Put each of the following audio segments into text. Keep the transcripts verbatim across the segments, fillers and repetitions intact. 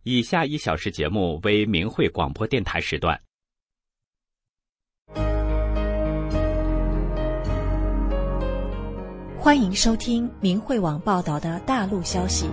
以下一小时节目为明慧广播电台时段。 欢迎收听明慧网报道的大陆消息。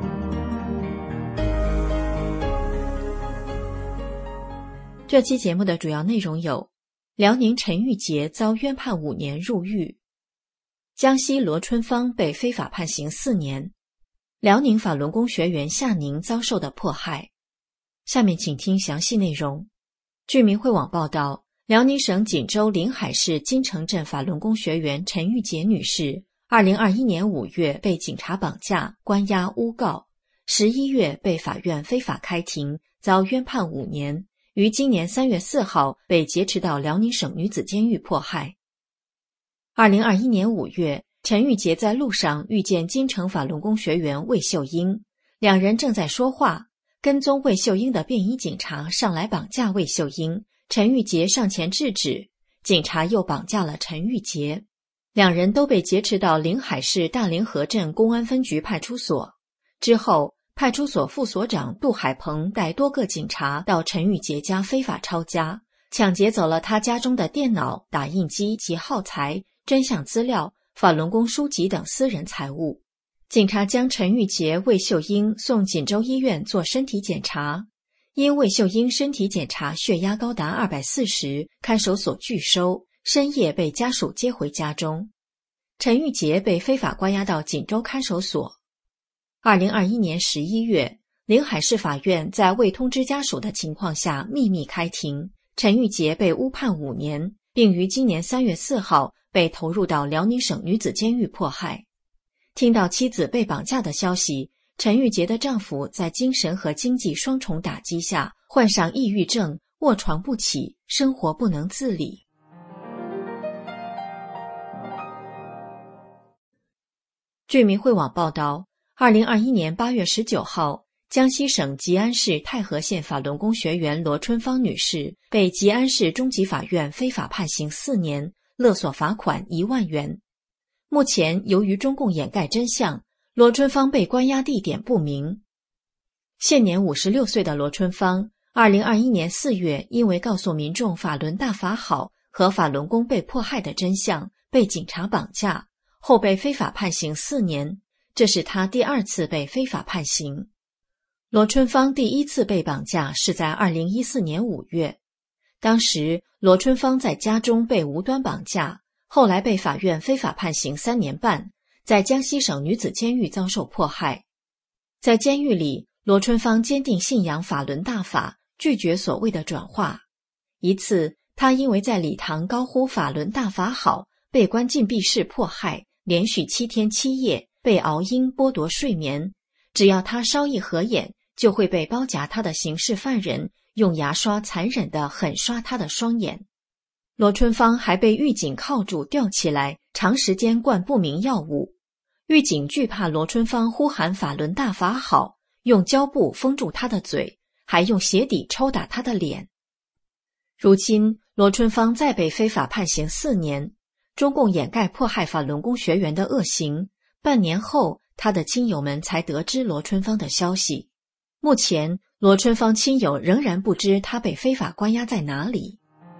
这期节目的主要内容有：辽宁陈玉杰遭冤判五年入狱，江西罗春芳被非法判刑四年，辽宁法轮功学员夏宁遭受的迫害。下面请听详细内容。据明慧网报道，辽宁省锦州临海市金城镇法轮功学员陈玉杰女士二零二一年五月被警察绑架、关押、诬告，十一月被法院非法开庭，遭冤判五年，于今年三月四号被劫持到辽宁省女子监狱迫害。二零二一年五月，陈玉杰在路上遇见金城法轮功学员魏秀英，两人正在说话，跟踪魏秀英的便衣警察上来绑架魏秀英，陈玉杰上前制止，警察又绑架了陈玉杰，两人都被劫持到临海市大凌河镇公安分局派出所。之后，派出所副所长杜海鹏带多个警察到陈玉杰家非法抄家，抢劫走了他家中的电脑、打印机及耗材、真相资料、法轮功书籍等私人财物。警察将陈玉杰、魏秀英送锦州医院做身体检查，因魏秀英身体检查血压高达二百四十，看守所拒收，深夜被家属接回家中。陈玉杰被非法关押到锦州看守所。二零二一年十一月，临海市法院在未通知家属的情况下秘密开庭，陈玉杰被误判五年，并于今年三月四号被投入到辽宁省女子监狱迫害。听到妻子被绑架的消息，陈玉杰的丈夫在精神和经济双重打击下患上抑郁症，卧床不起，生活不能自理。据明慧网报道，二零二一年八月十九号，江西省吉安市太和县法轮功学员罗春芳女士被吉安市中级法院非法判刑四年，勒索罚款一万元。目前，由于中共掩盖真相，罗春芳被关押地点不明。现年五十六岁的罗春芳，二零二一年四月因为告诉民众法轮大法好和法轮功被迫害的真相，被警察绑架，后被非法判刑四年。这是他第二次被非法判刑。罗春芳第一次被绑架是在二零一四年五月，当时罗春芳在家中被无端绑架，后来被法院非法判刑三年半，在江西省女子监狱遭受迫害。在监狱里，罗春芳坚定信仰法轮大法，拒绝所谓的转化。一次，他因为在礼堂高呼法轮大法好，被关禁闭室迫害，连续七天七夜被熬鹰剥夺睡眠，只要他稍一合眼，就会被包夹他的刑事犯人用牙刷残忍地狠刷他的双眼。罗春芳还被狱警铐住吊起来，长时间灌不明药物。狱警惧怕罗春芳呼喊法轮大法好，用胶布封住他的嘴，还用鞋底抽打他的脸。如今罗春芳再被非法判刑四年，中共掩盖迫害法轮功学员的恶行，半年后他的亲友们才得知罗春芳的消息。目前罗春芳亲友仍然不知他被非法关押在哪里。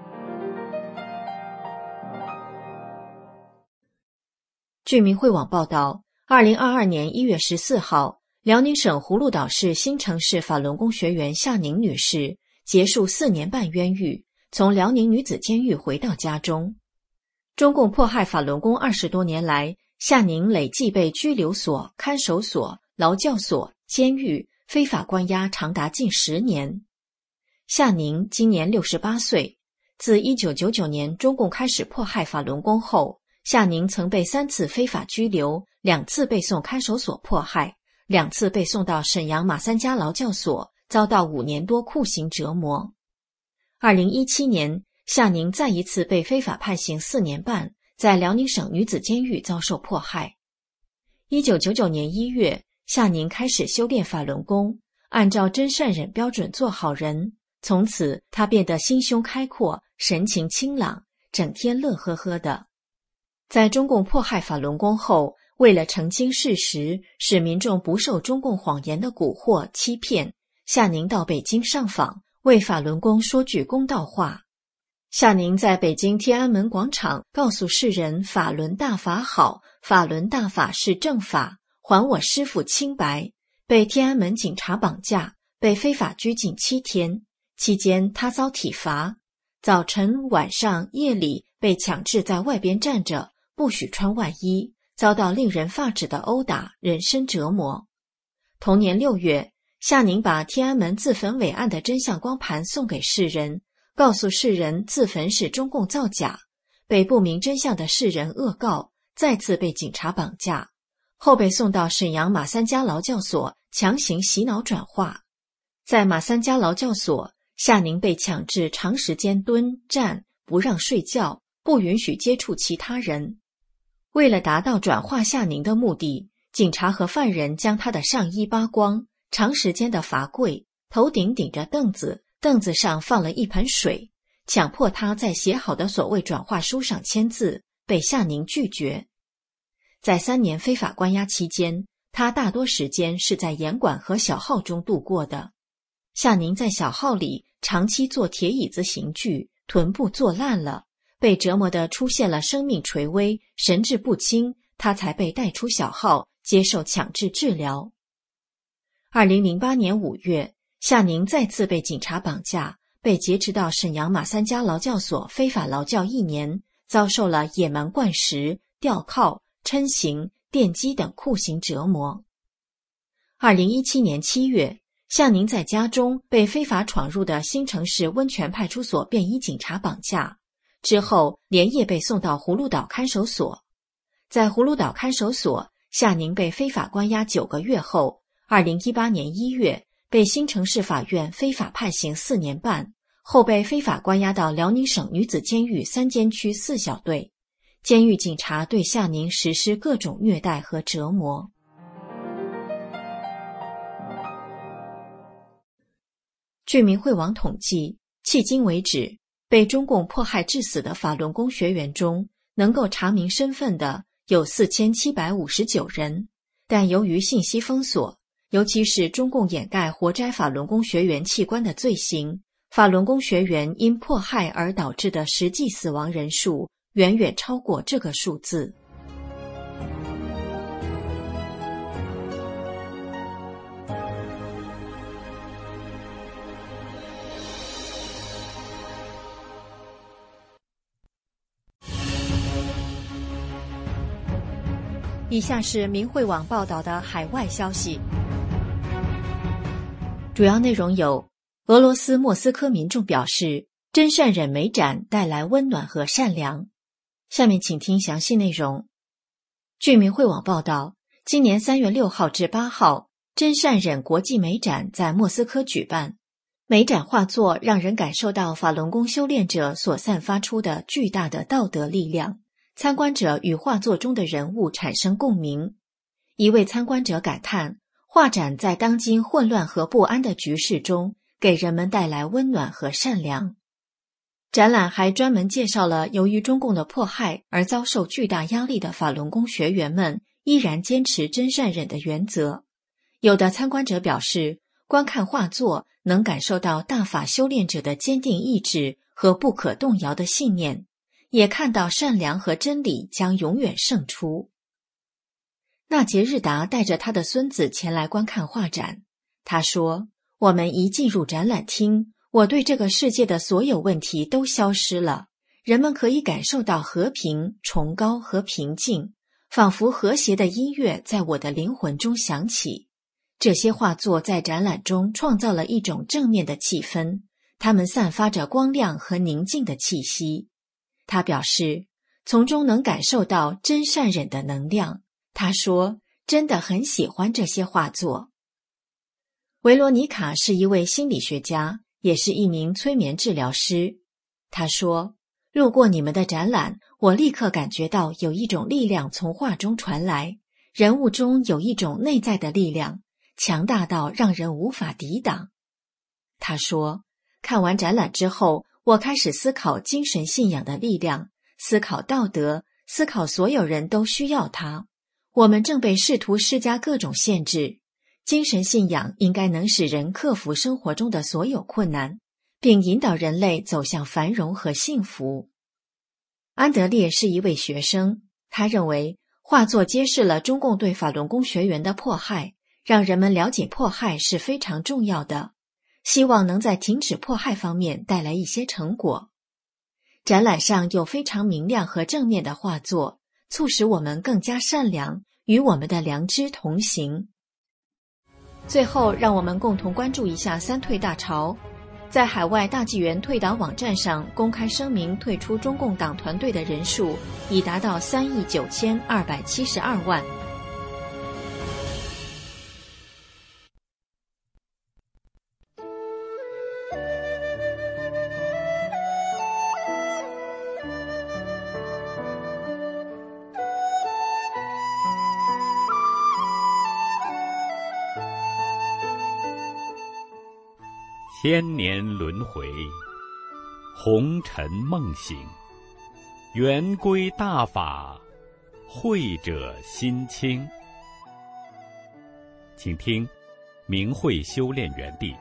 据明慧网报道，二零二二年一月十四号，辽宁省葫芦岛市新城市法轮功学员夏宁女士结束四年半冤狱，从辽宁女子监狱回到家中。中共迫害法轮功二十多年来，夏宁累计被拘留所、看守所、劳教所、监狱非法关押长达近十年。夏宁今年六十八岁，自一九九九年中共开始迫害法轮功后，夏宁曾被三次非法拘留，两次被送看守所迫害，两次被送到沈阳马三家劳教所，遭到五年多酷刑折磨。二零一七年，夏宁再一次被非法判刑四年半，在辽宁省女子监狱遭受迫害。一九九九年一月，夏宁开始修炼法轮功，按照真善忍标准做好人，从此他变得心胸开阔，神情清朗，整天乐呵呵的。在中共迫害法轮功后，为了澄清事实，使民众不受中共谎言的蛊惑欺骗， 夏宁到北京上访，为法轮功说句公道话。夏宁在北京天安门广场告诉世人，法轮大法好，法轮大法是正法，还我师父清白，被天安门警察绑架，被非法拘禁七天，期间他遭体罚，早晨、晚上、夜里被强制在外边站着，不许穿外衣，遭到令人发指的殴打，人身折磨。同年六月，夏宁把天安门自焚伪案的真相光盘送给世人，告诉世人自焚是中共造假，被不明真相的世人恶告，再次被警察绑架，后被送到沈阳马三家劳教所强行洗脑转化。在马三家劳教所，夏宁被强制长时间蹲站，不让睡觉，不允许接触其他人。为了达到转化夏宁的目的，警察和犯人将他的上衣扒光，长时间的罚跪，头顶顶着凳子，凳子上放了一盆水，强迫他在写好的所谓转化书上签字，被夏宁拒绝。在三年非法关押期间，他大多时间是在严管和小号中度过的。夏宁在小号里长期坐铁椅子刑具，臀部坐烂了，被折磨得出现了生命垂危、神志不清，他才被带出小号接受强制治疗。二零零八年五月，夏宁再次被警察绑架，被劫持到沈阳马三家劳教所非法劳教一年，遭受了野蛮灌食、吊铐、抻刑、电击等酷刑折磨。二零一七年七月，夏宁在家中被非法闯入的新城市温泉派出所便衣警察绑架，之后连夜被送到葫芦岛看守所。在葫芦岛看守所，夏宁被非法关押九个月后，二零一八年一月被新城市法院非法判刑四年半，后被非法关押到辽宁省女子监狱三监区四小队。监狱警察对夏宁实施各种虐待和折磨。据明慧网统计，迄今为止，被中共迫害致死的法轮功学员中，能够查明身份的有四千七百五十九人，但由于信息封锁，尤其是中共掩盖活摘法轮功学员器官的罪行，法轮功学员因迫害而导致的实际死亡人数远远超过这个数字。以下是明慧网报道的海外消息，主要内容有：俄罗斯莫斯科民众表示，真善忍美展带来温暖和善良。下面请听详细内容。据明慧网报道，今年三月六号至八号，真善忍国际美展在莫斯科举办。美展画作让人感受到法轮功修炼者所散发出的巨大的道德力量。参观者与画作中的人物产生共鸣。一位参观者感叹，画展在当今混乱和不安的局势中，给人们带来温暖和善良。展览还专门介绍了由于中共的迫害而遭受巨大压力的法轮功学员们依然坚持真善忍的原则。有的参观者表示，观看画作能感受到大法修炼者的坚定意志和不可动摇的信念，也看到善良和真理将永远胜出。纳杰日达带着他的孙子前来观看画展。他说，我们一进入展览厅，我对这个世界的所有问题都消失了，人们可以感受到和平、崇高和平静，仿佛和谐的音乐在我的灵魂中响起。这些画作在展览中创造了一种正面的气氛，它们散发着光亮和宁静的气息。他表示，从中能感受到真善忍的能量。他说，真的很喜欢这些画作。维罗妮卡是一位心理学家，也是一名催眠治疗师。他说，路过你们的展览，我立刻感觉到有一种力量从画中传来，人物中有一种内在的力量，强大到让人无法抵挡。他说，看完展览之后，我开始思考精神信仰的力量，思考道德，思考所有人都需要它。我们正被试图施加各种限制， 精神信仰应该能使人克服生活中的所有困难，并引导人类走向繁荣和幸福。安德烈是一位学生，他认为画作揭示了中共对法轮功学员的迫害，让人们了解迫害是非常重要的，希望能在停止迫害方面带来一些成果。展览上有非常明亮和正面的画作，促使我们更加善良，与我们的良知同行。最后，让我们共同关注一下三退大潮。在海外大纪元退党网站上公开声明退出中共党团队的人数已达到三亿九千二百七十二万。 千年轮回，红尘梦醒，圆规大法，慧者心清。请听明慧修炼园地。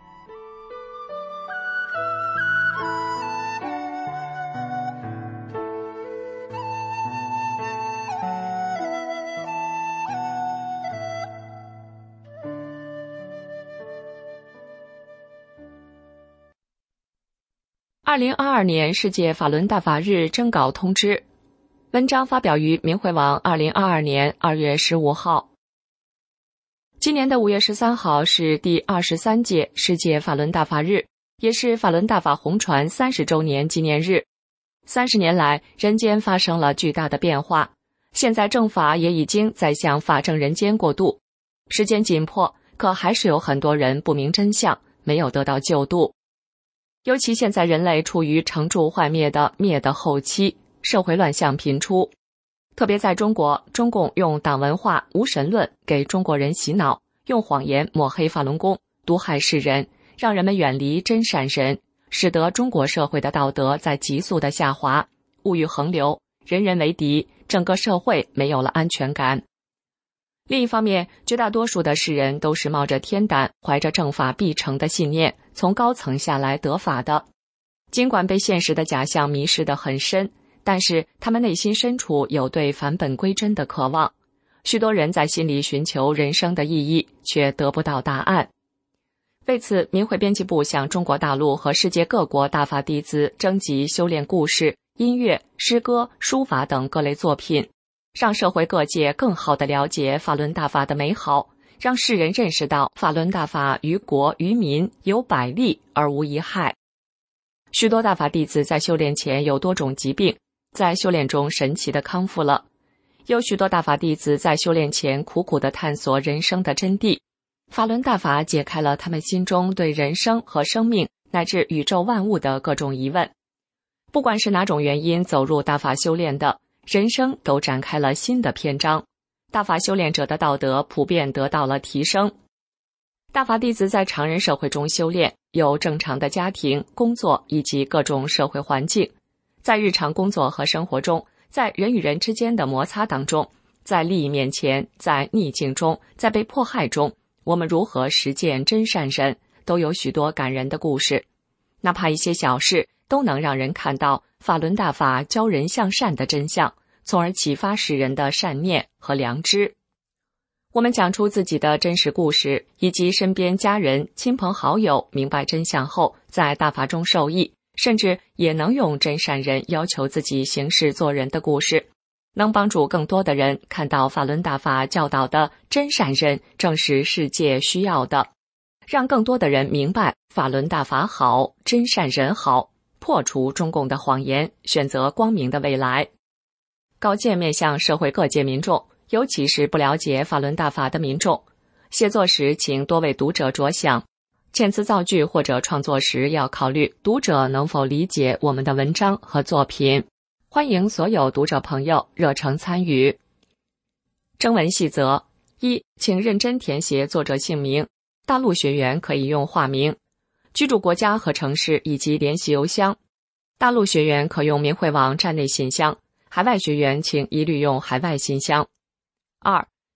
二零二二年世界法轮大法日征稿通知，文章发表于明慧网二零二二年二月十五号。今年的五月十三号是第二十三届世界法轮大法日，也是法轮大法红传三十周年纪念日。三十年来，人间发生了巨大的变化，现在正法也已经在向法正人间过渡。时间紧迫，可还是有很多人不明真相，没有得到救度。尤其现在人类处于成住坏灭的灭的后期，社会乱象频出。特别在中国，中共用党文化、无神论给中国人洗脑，用谎言抹黑法轮功，毒害世人，让人们远离真善人，使得中国社会的道德在急速的下滑，物欲横流，人人为敌，整个社会没有了安全感。另一方面，绝大多数的世人都是冒着天胆，怀着正法必成的信念，从高层下来得法的。尽管被现实的假象迷失得很深，但是他们内心深处有对返本归真的渴望。许多人在心里寻求人生的意义，却得不到答案。为此，明慧编辑部向中国大陆和世界各国大法弟子征集修炼故事、音乐、诗歌、书法等各类作品，让社会各界更好地了解法轮大法的美好，让世人认识到法轮大法于国于民有百利而无一害。许多大法弟子在修炼前有多种疾病，在修炼中神奇地康复了。有许多大法弟子在修炼前苦苦地探索人生的真谛，法轮大法解开了他们心中对人生和生命乃至宇宙万物的各种疑问。不管是哪种原因走入大法修炼的，人生都展开了新的篇章，大法修炼者的道德普遍得到了提升。大法弟子在常人社会中修炼，有正常的家庭、工作以及各种社会环境。在日常工作和生活中，在人与人之间的摩擦当中，在利益面前，在逆境中，在被迫害中，我们如何实践真善人，都有许多感人的故事。哪怕一些小事，都能让人看到法轮大法教人向善的真相，从而启发世人的善念和良知。我们讲出自己的真实故事，以及身边家人、亲朋好友明白真相后，在大法中受益，甚至也能用真善人要求自己行事做人的故事，能帮助更多的人看到法轮大法教导的真善人正是世界需要的，让更多的人明白法轮大法好，真善人好，破除中共的谎言，选择光明的未来。稿件面向社会各界民众，尤其是不了解法轮大法的民众，写作时请多为读者着想，遣词造句或者创作时要考虑读者能否理解我们的文章和作品。欢迎所有读者朋友热诚参与。征文细则：一，请认真填写作者姓名，大陆学员可以用化名，居住国家和城市以及联系邮箱。大陆学员可用明慧网站内信箱，海外学员请一律用海外信箱。二，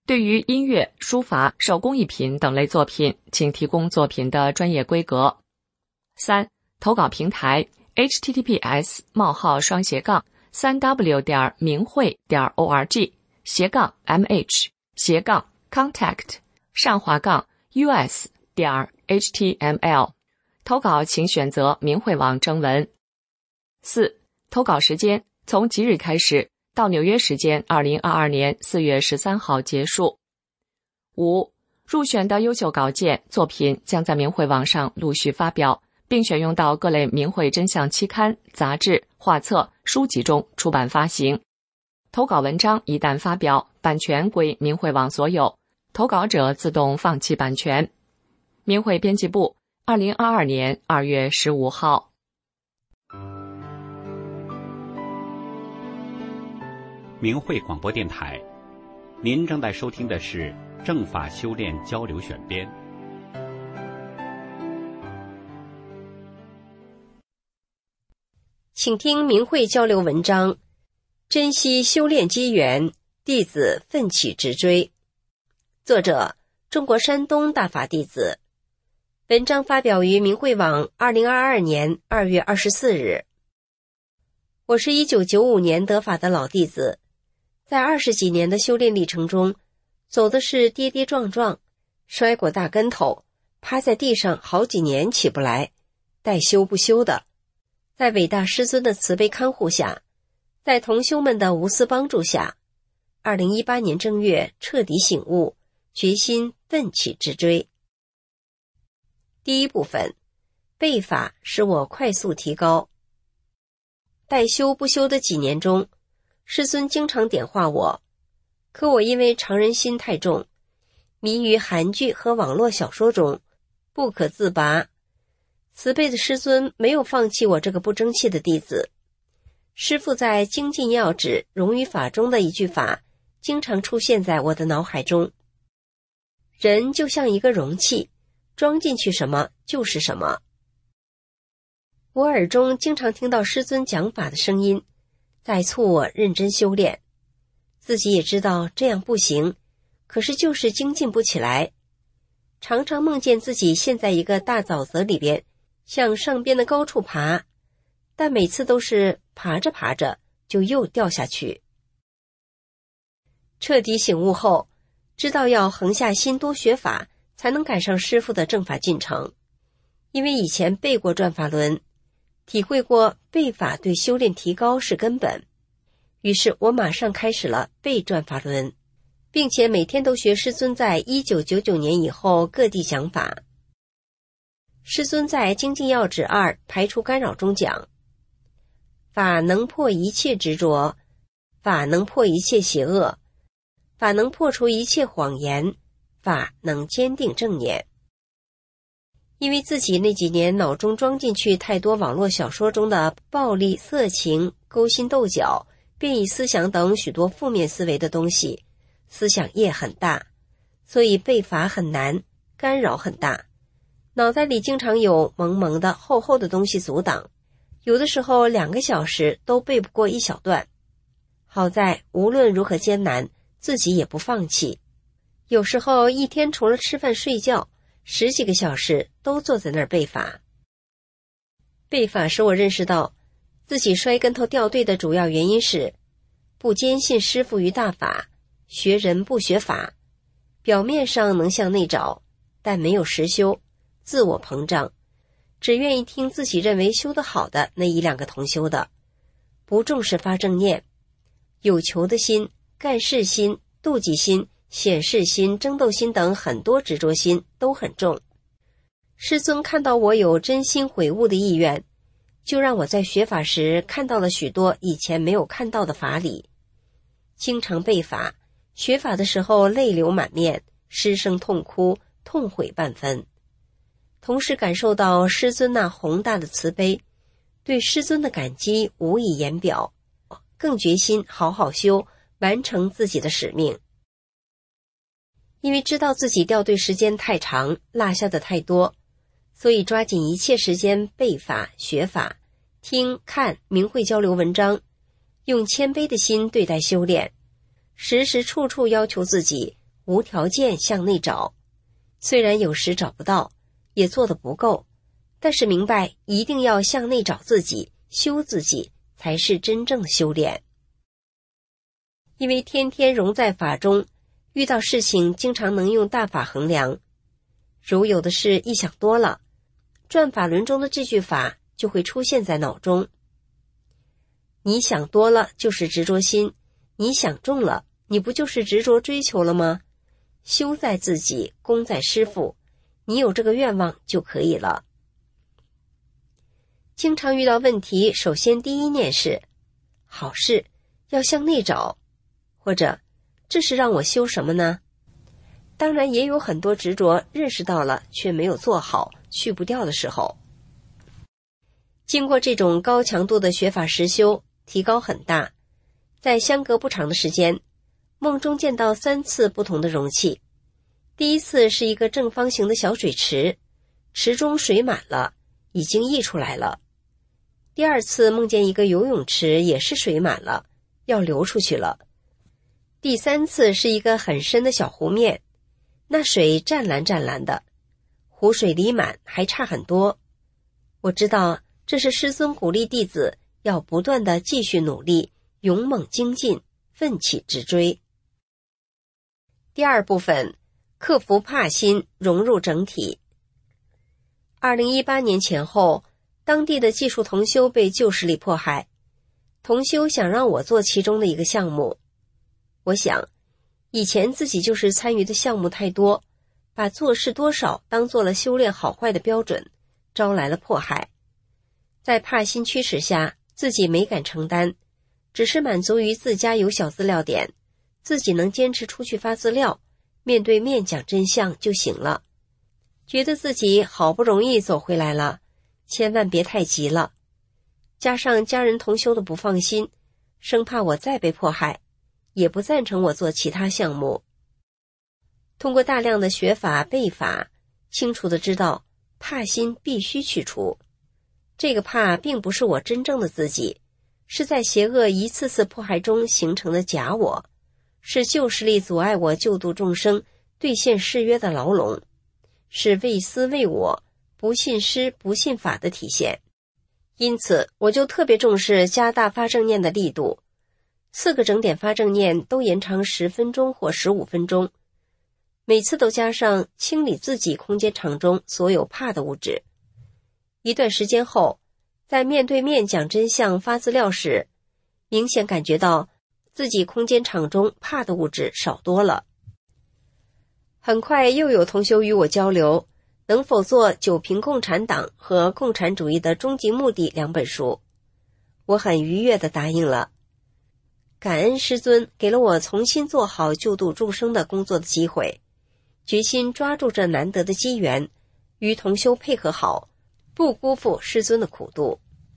对于音乐、书法、手工艺品等类作品，请提供作品的专业规格。三、投稿平台 ：H T T P S 冒号双斜杠三 W 点明慧点 O R G 斜杠 M H 斜杠 Contact 上滑杠 U S 点 H T M L。投稿请选择明慧网征文。四、投稿时间从即日开始到纽约时间二零二二年四月十三号结束。五、入选的优秀稿件作品将在明慧网上陆续发表，并选用到各类明慧真相期刊、杂志、画册、书籍中出版发行。投稿文章一旦发表，版权归明慧网所有，投稿者自动放弃版权。明慧编辑部，二零二二年二月十五号。 明慧广播电台，您正在收听的是正法修炼交流选编。 请听明慧交流文章：珍惜修炼机缘，弟子奋起直追。作者：中国山东大法弟子。文章发表于明慧网二零二二年二月二十四日。我是一九九五年得法的老弟子，在二十几年的修炼历程中，走的是跌跌撞撞，摔过大跟头，趴在地上好几年起不来，待修不修的。在伟大师尊的慈悲看护下，在同修们的无私帮助下，二零一八年正月彻底醒悟，决心奋起直追。第一部分，背法使我快速提高。待修不修的几年中，师尊经常点化我，可我因为常人心太重，迷于韩剧和网络小说中，不可自拔。慈悲的师尊没有放弃我这个不争气的弟子。师父在精进要旨融于法中的一句法经常出现在我的脑海中：人就像一个容器，装进去什么就是什么。我耳中经常听到师尊讲法的声音，在促我认真修炼。自己也知道这样不行，可是就是精进不起来。常常梦见自己陷在一个大沼泽里边，向上边的高处爬，但每次都是爬着爬着就又掉下去。彻底醒悟后，知道要横下心多学法，才能赶上师父的正法进程。因为以前背过转法轮，体会过背法对修炼提高是根本，于是我马上开始了背转法轮，并且每天都学师尊在一九九九年以后各地讲法。师尊在精进要旨二排除干扰中讲：法能破一切执着，法能破一切邪恶，法能破除一切谎言，法能坚定正念。因为自己那几年脑中装进去太多网络小说中的暴力、色情、勾心斗角、变异思想等许多负面思维的东西，思想业很大，所以背法很难，干扰很大。脑袋里经常有蒙蒙的厚厚的东西阻挡，有的时候两个小时都背不过一小段。好在无论如何艰难，自己也不放弃。有时候一天除了吃饭睡觉，十几个小时都坐在那儿背法。背法使我认识到，自己摔跟头掉队的主要原因是不坚信师父于大法，学人不学法，表面上能向内找，但没有实修，自我膨胀，只愿意听自己认为修得好的那一两个同修的，不重视发正念，有求的心、干事心、妒忌心、显示心、争斗心等很多执着心都很重。师尊看到我有真心悔悟的意愿，就让我在学法时看到了许多以前没有看到的法理。经常背法，学法的时候泪流满面，失声痛哭，痛悔半分。同时感受到师尊那宏大的慈悲，对师尊的感激无以言表，更决心好好修，完成自己的使命。因为知道自己掉队时间太长，落下的太多，所以抓紧一切时间背法、学法，听、看明慧交流文章，用谦卑的心对待修炼，时时处处要求自己无条件向内找，虽然有时找不到，也做得不够，但是明白一定要向内找自己，修自己，才是真正的修炼。因为天天融在法中，遇到事情经常能用大法衡量，如有的事一想多了，转法轮中的这句法就会出现在脑中。你想多了就是执着心，你想重了，你不就是执着追求了吗？修在自己，功在师父，你有这个愿望就可以了。经常遇到问题，首先第一念是好事，要向内找，或者这是让我修什么呢？当然也有很多执着，认识到了却没有做好，去不掉的时候。经过这种高强度的学法实修，提高很大。在相隔不长的时间，梦中见到三次不同的容器。第一次是一个正方形的小水池，池中水满了，已经溢出来了。第二次梦见一个游泳池，也是水满了，要流出去了。第三次是一个很深的小湖面，那水湛蓝湛蓝的，湖水离满还差很多。我知道这是师尊鼓励弟子要不断地继续努力，勇猛精进，奋起直追。第二部分，克服怕心，融入整体。二零一八年前后，当地的技术同修被旧势力迫害，同修想让我做其中的一个项目。我想，以前自己就是参与的项目太多，把做事多少当做了修炼好坏的标准，招来了迫害。在怕心驱使下，自己没敢承担，只是满足于自家有小资料点，自己能坚持出去发资料，面对面讲真相就行了。觉得自己好不容易走回来了，千万别太急了。加上家人同修的不放心，生怕我再被迫害，也不赞成我做其他项目。通过大量的学法背法，清楚地知道怕心必须去除。这个怕并不是我真正的自己，是在邪恶一次次迫害中形成的假我，是旧势力阻碍我救度众生、兑现誓约的牢笼，是为私为我、不信师不信法的体现。因此我就特别重视加大发正念的力度，四个整点发正念都延长十分钟或十五分钟，每次都加上清理自己空间场中所有怕的物质。一段时间后，在面对面讲真相发资料时，明显感觉到自己空间场中怕的物质少多了。很快又有同修与我交流，能否做《九评共产党》和《共产主义的终极目的》两本书。我很愉悦地答应了。感恩师尊给了我重新做好救度众生的工作的机会，决心抓住这难得的机缘，与同修配合好，不辜负师尊的苦度。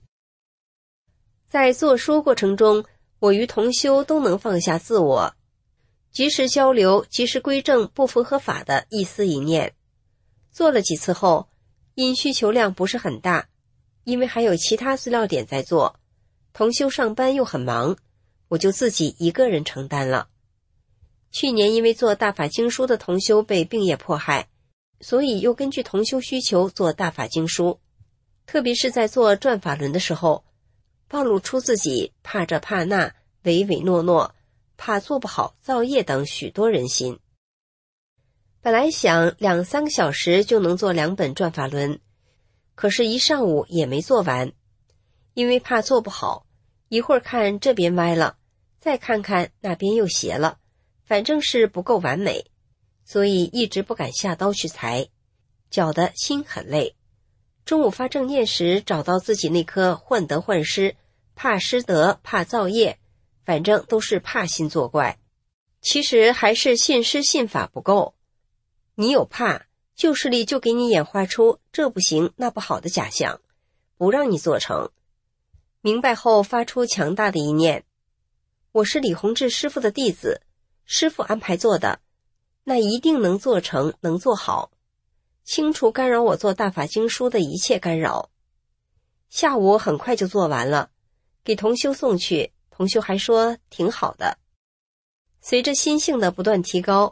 在做书过程中，我与同修都能放下自我，及时交流，及时归正不符合法的一思一念。做了几次后，因需求量不是很大，因为还有其他资料点在做，同修上班又很忙，我就自己一个人承担了。去年因为做大法经书的同修被病业迫害，所以又根据同修需求做大法经书，特别是在做转法轮的时候，暴露出自己怕这怕那、唯唯诺诺、怕做不好、造业等许多人心。本来想两三个小时就能做两本转法轮，可是一上午也没做完，因为怕做不好，一会儿看这边歪了，再看看那边又斜了，反正是不够完美，所以一直不敢下刀去裁，搅得心很累。中午发正念时，找到自己那颗患得患失、怕失德、怕造业，反正都是怕心作怪。其实还是信师信法不够。你有怕，旧势力就给你演化出这不行那不好的假象，不让你做成。明白后发出强大的一念，我是李洪志师父的弟子，师父安排做的，那一定能做成，能做好，清除干扰我做大法经书的一切干扰。下午很快就做完了，给同修送去，同修还说挺好的。随着心性的不断提高，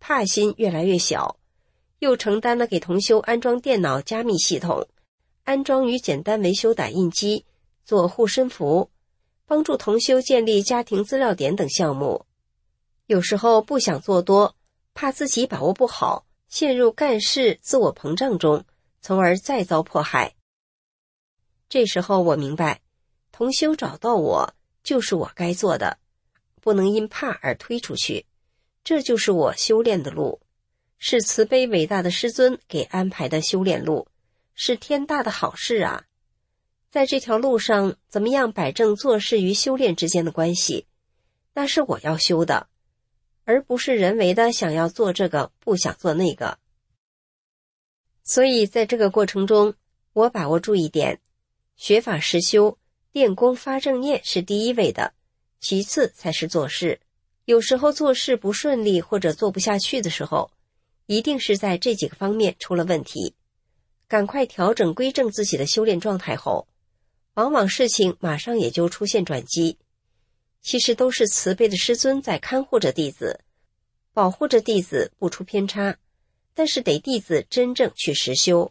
帕辛越来越小，又承担了给同修安装电脑加密系统、安装与简单维修打印机、做护身符、帮助同修建立家庭资料点等项目。有时候不想做多，怕自己把握不好，陷入干事自我膨胀中，从而再遭迫害。这时候我明白，同修找到我就是我该做的，不能因怕而推出去，这就是我修炼的路，是慈悲伟大的师尊给安排的修炼路，是天大的好事啊！在这条路上，怎么样摆正做事与修炼之间的关系，那是我要修的，而不是人为的想要做这个不想做那个。所以在这个过程中，我把握住一点，学法实修，练功发正念是第一位的，其次才是做事。有时候做事不顺利或者做不下去的时候，一定是在这几个方面出了问题，赶快调整归正自己的修炼状态后，往往事情马上也就出现转机。其实都是慈悲的师尊在看护着弟子，保护着弟子不出偏差，但是得弟子真正去实修。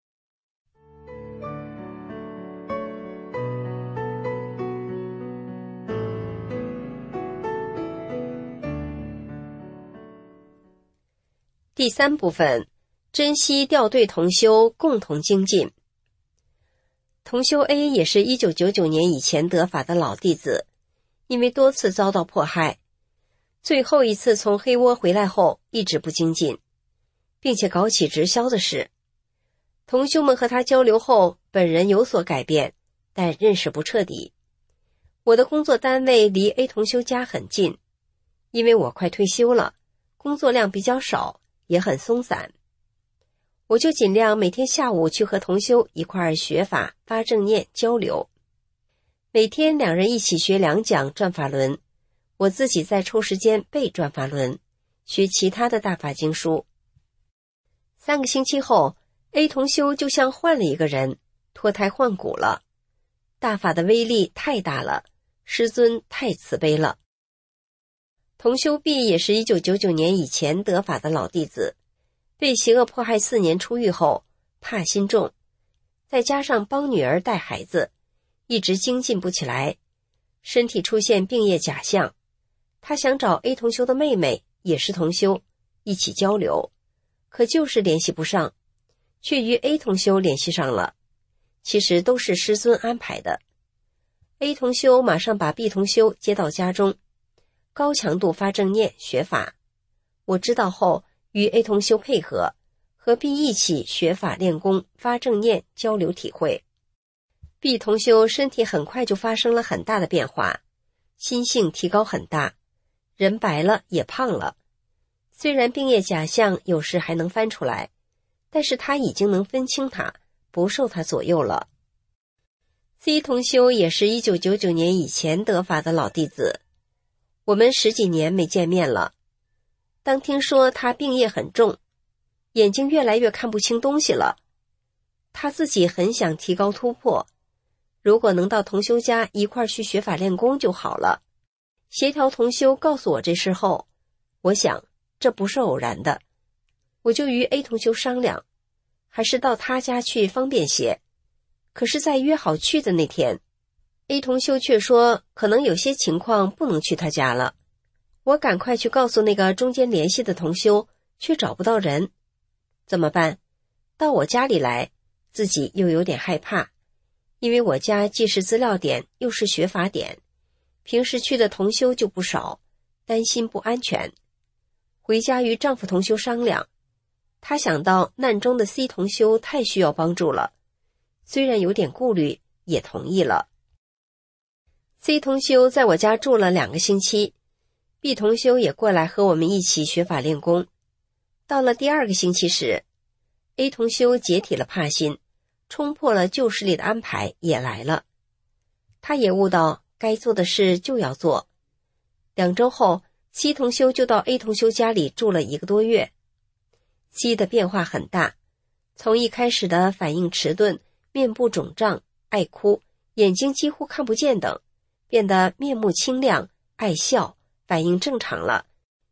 第三部分，珍惜调对同修，共同精进。同修 A 也是一九九九年以前得法的老弟子，因为多次遭到迫害，最后一次从黑窝回来后一直不精进，并且搞起直销的事。同修们和他交流后，本人有所改变，但认识不彻底。我的工作单位离 A 同修家很近，因为我快退休了，工作量比较少，也很松散，我就尽量每天下午去和同修一块儿学法、发正念、交流。每天两人一起学两讲转法轮，我自己再抽时间背转法轮，学其他的大法经书。三个星期后 ，A 同修就像换了一个人，脱胎换骨了。大法的威力太大了，师尊太慈悲了。同修 B 也是一九九九年以前得法的老弟子，被邪恶迫害四年出狱后，怕心重，再加上帮女儿带孩子，一直精进不起来，身体出现病业假象。他想找 A 同修的妹妹，也是同修，一起交流，可就是联系不上，却与 A 同修联系上了，其实都是师尊安排的。A 同修马上把 B 同修接到家中，高强度发正念学法。我知道后，与 A 同修配合，和 B 一起学法练功发正念交流体会。B 同修身体很快就发生了很大的变化，心性提高很大，人白了也胖了。虽然病业假象有时还能翻出来，但是他已经能分清它，不受它左右了。C 同修也是一九九九年以前得法的老弟子，我们十几年没见面了。当听说他病业很重，眼睛越来越看不清东西了，他自己很想提高突破，如果能到同修家一块去学法练功就好了。协调同修告诉我这事后，我想这不是偶然的，我就与 A 同修商量，还是到他家去方便些。可是在约好去的那天， A 同修却说可能有些情况不能去他家了。我赶快去告诉那个中间联系的同修，却找不到人，怎么办？到我家里来，自己又有点害怕，因为我家既是资料点又是学法点，平时去的同修就不少，担心不安全。回家与丈夫同修商量，他想到难中的 C 同修太需要帮助了，虽然有点顾虑，也同意了。C 同修在我家住了两个星期， B 同修也过来和我们一起学法练功。到了第二个星期时， A 同修解体了怕心，冲破了旧势力的安排，也来了。他也悟到该做的事就要做。两周后， C 同修就到 A 同修家里住了一个多月。C 的变化很大，从一开始的反应迟钝、面部肿胀、爱哭、眼睛几乎看不见等，变得面目清亮、爱笑，反应正常了，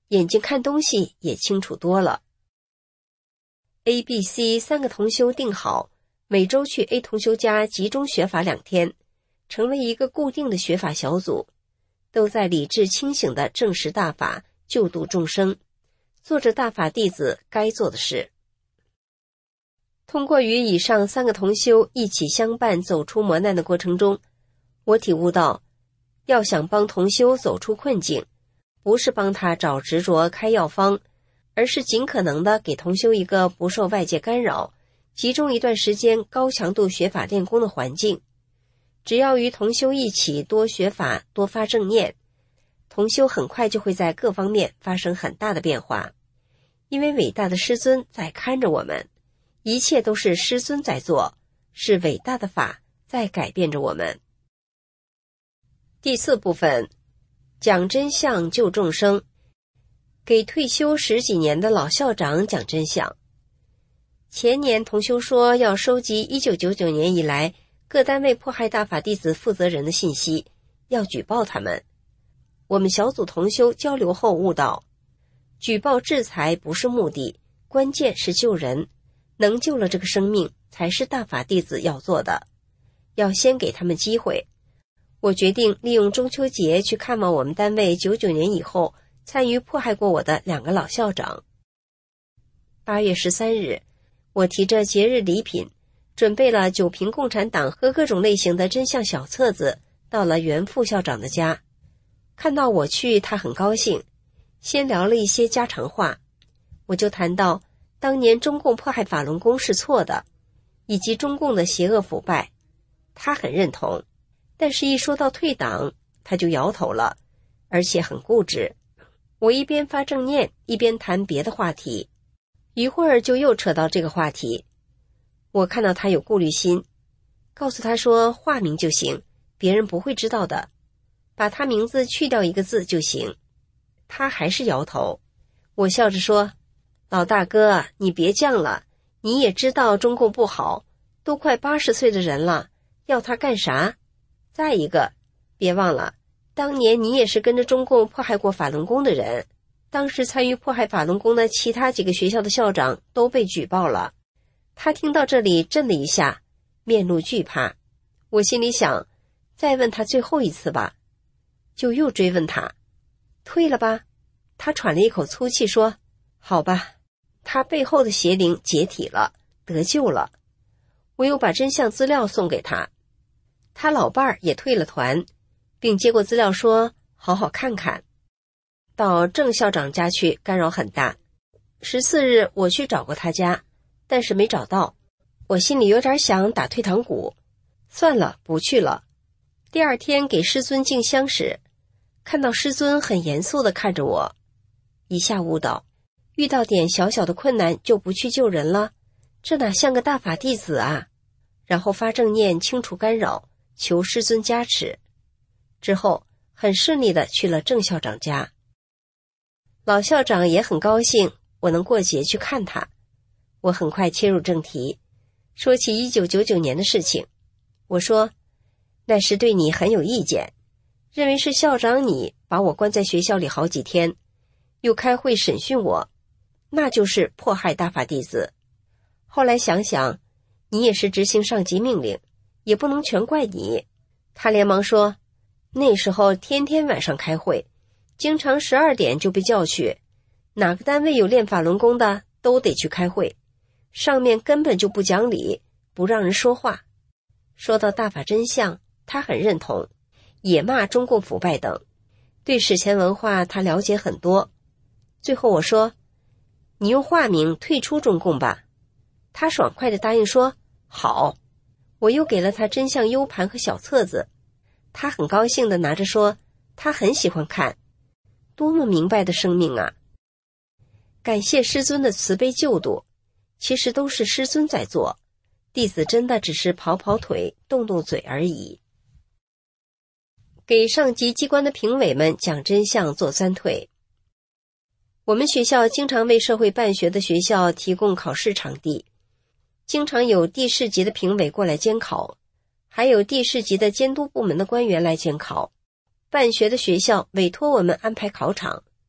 眼睛看东西也清楚多了。A、B、C 三个同修定好，每周去 A 同修家集中学法两天，成为一个固定的学法小组，都在理智清醒地证实大法，救度众生，做着大法弟子该做的事。通过与以上三个同修一起相伴走出磨难的过程中，我体悟到，要想帮同修走出困境，不是帮他找执着开药方，而是尽可能的给同修一个不受外界干扰，集中一段时间高强度学法练功的环境。只要与同修一起多学法，多发正念，同修很快就会在各方面发生很大的变化。因为伟大的师尊在看着我们，一切都是师尊在做，是伟大的法在改变着我们。第四部分，讲真相救众生，给退休十几年的老校长讲真相。前年同修说要收集一九九九年以来各单位迫害大法弟子负责人的信息，要举报他们。我们小组同修交流后悟到，举报制裁不是目的，关键是救人，能救了这个生命才是大法弟子要做的，要先给他们机会。我决定利用中秋节去看望我们单位九九年以后参与迫害过我的两个老校长。八月十三日，我提着节日礼品，准备了九瓶共产党和各种类型的真相小册子，到了原副校长的家。看到我去，他很高兴，先聊了一些家常话。我就谈到当年中共迫害法轮功是错的，以及中共的邪恶腐败，他很认同。但是一说到退党，他就摇头了，而且很固执。我一边发正念，一边谈别的话题，一会儿就又扯到这个话题。我看到他有顾虑心，告诉他说化名就行，别人不会知道的，把他名字去掉一个字就行。他还是摇头。我笑着说，老大哥，你别犟了，你也知道中共不好，都快八十岁的人了，要他干啥？再一个，别忘了，当年你也是跟着中共迫害过法轮功的人，当时参与迫害法轮功的其他几个学校的校长都被举报了。他听到这里震了一下，面露惧怕。我心里想，再问他最后一次吧。就又追问他，退了吧？他喘了一口粗气说，好吧。他背后的邪灵解体了，得救了。我又把真相资料送给他，他老伴儿也退了团，并接过资料说好好看看。到郑校长家去干扰很大。十四日我去找过他家，但是没找到。我心里有点想打退堂鼓，算了，不去了。第二天给师尊敬香时，看到师尊很严肃地看着我，一下悟到，遇到点小小的困难就不去救人了，这哪像个大法弟子啊。然后发正念清除干扰，求师尊加持。之后很顺利地去了郑校长家。老校长也很高兴我能过节去看他。我很快切入正题，说起一九九九年的事情。我说，那时对你很有意见，认为是校长你把我关在学校里好几天，又开会审讯我，那就是迫害大法弟子。后来想想，你也是执行上级命令，也不能全怪你。他连忙说，那时候天天晚上开会，经常十二点就被叫去，哪个单位有练法轮功的都得去开会，上面根本就不讲理，不让人说话。说到大法真相，他很认同，也骂中共腐败等，对史前文化他了解很多。最后我说，你用化名退出中共吧。他爽快地答应说好。我又给了他真相 U 盘和小册子，他很高兴地拿着说，他很喜欢看，多么明白的生命啊。感谢师尊的慈悲救度，其实都是师尊在做，弟子真的只是跑跑腿动动嘴而已。给上级机关的评委们讲真相做三退。我们学校经常为社会办学的学校提供考试场地，经常有地市级的评委过来监考，还有地市级的监督部门的官员来监考。办学的学校委托我们安排考场，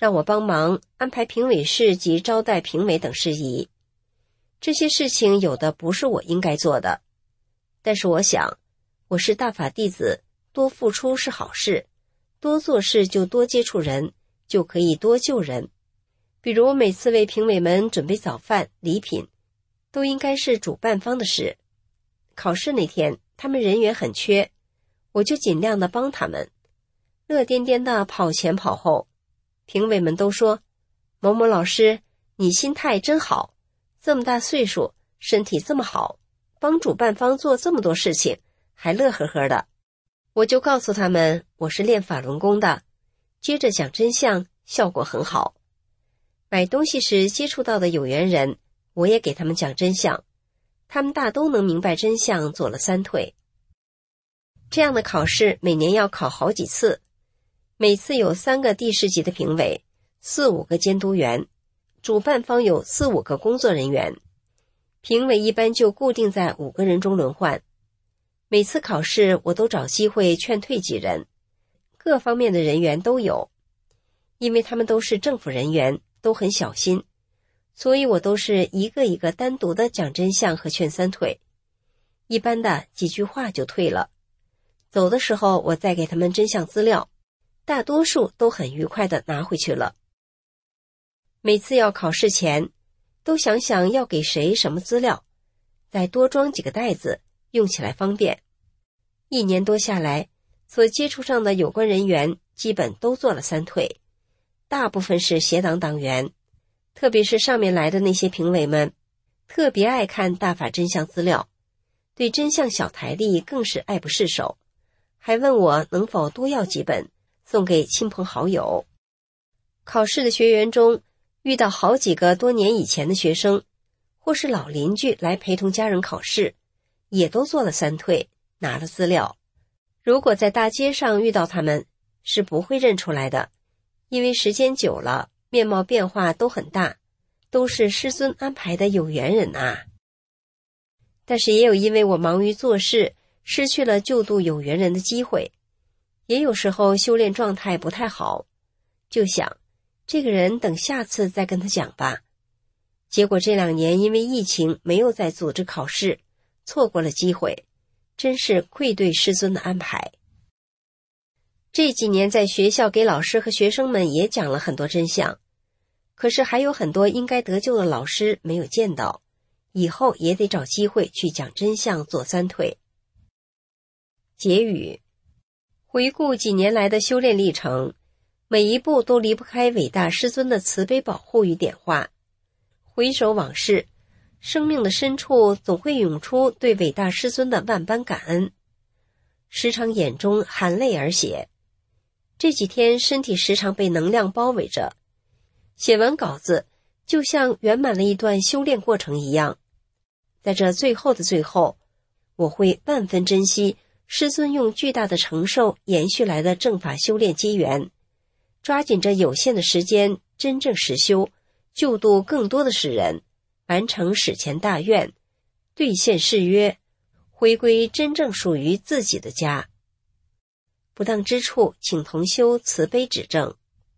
让我帮忙安排评委室及招待评委等事宜。这些事情有的不是我应该做的，但是我想，我是大法弟子，多付出是好事，多做事就多接触人，就可以多救人。比如每次为评委们准备早饭、礼品，都应该是主办方的事。考试那天，他们人员很缺，我就尽量的帮他们，乐颠颠的跑前跑后。评委们都说，某某老师，你心态真好，这么大岁数，身体这么好，帮主办方做这么多事情，还乐呵呵的。我就告诉他们，我是练法轮功的，接着讲真相，效果很好。买东西时接触到的有缘人，我也给他们讲真相，他们大都能明白真相，做了三退。这样的考试每年要考好几次，每次有三个地市级的评委，四五个监督员，主办方有四五个工作人员，评委一般就固定在五个人中轮换。每次考试我都找机会劝退几人，各方面的人员都有，因为他们都是政府人员，都很小心，所以我都是一个一个单独的讲真相和劝三退，一般的几句话就退了。走的时候我再给他们真相资料，大多数都很愉快地拿回去了。每次要考试前，都想想要给谁什么资料，再多装几个袋子，用起来方便。一年多下来，所接触上的有关人员基本都做了三退，大部分是协党党员，特别是上面来的那些评委们，特别爱看大法真相资料，对真相小台历更是爱不释手，还问我能否多要几本送给亲朋好友。考试的学员中，遇到好几个多年以前的学生，或是老邻居来陪同家人考试，也都做了三退，拿了资料。如果在大街上遇到他们，是不会认出来的，因为时间久了，面貌变化都很大，都是师尊安排的有缘人啊。但是也有因为我忙于做事，失去了救度有缘人的机会，也有时候修炼状态不太好，就想这个人等下次再跟他讲吧。结果这两年因为疫情没有再组织考试，错过了机会，真是愧对师尊的安排。这几年在学校给老师和学生们也讲了很多真相，可是还有很多应该得救的老师没有见到，以后也得找机会去讲真相，做三退。结语：回顾几年来的修炼历程，每一步都离不开伟大师尊的慈悲保护与点化。回首往事，生命的深处总会涌出对伟大师尊的万般感恩，时常眼中含泪而写。这几天身体时常被能量包围着，写完稿子就像圆满了一段修炼过程一样。在这最后的最后，我会万分珍惜师尊用巨大的承受延续来的正法修炼机缘，抓紧着有限的时间真正实修，救度更多的世人，完成史前大愿，兑现誓约，回归真正属于自己的家。不当之处，请同修慈悲指正。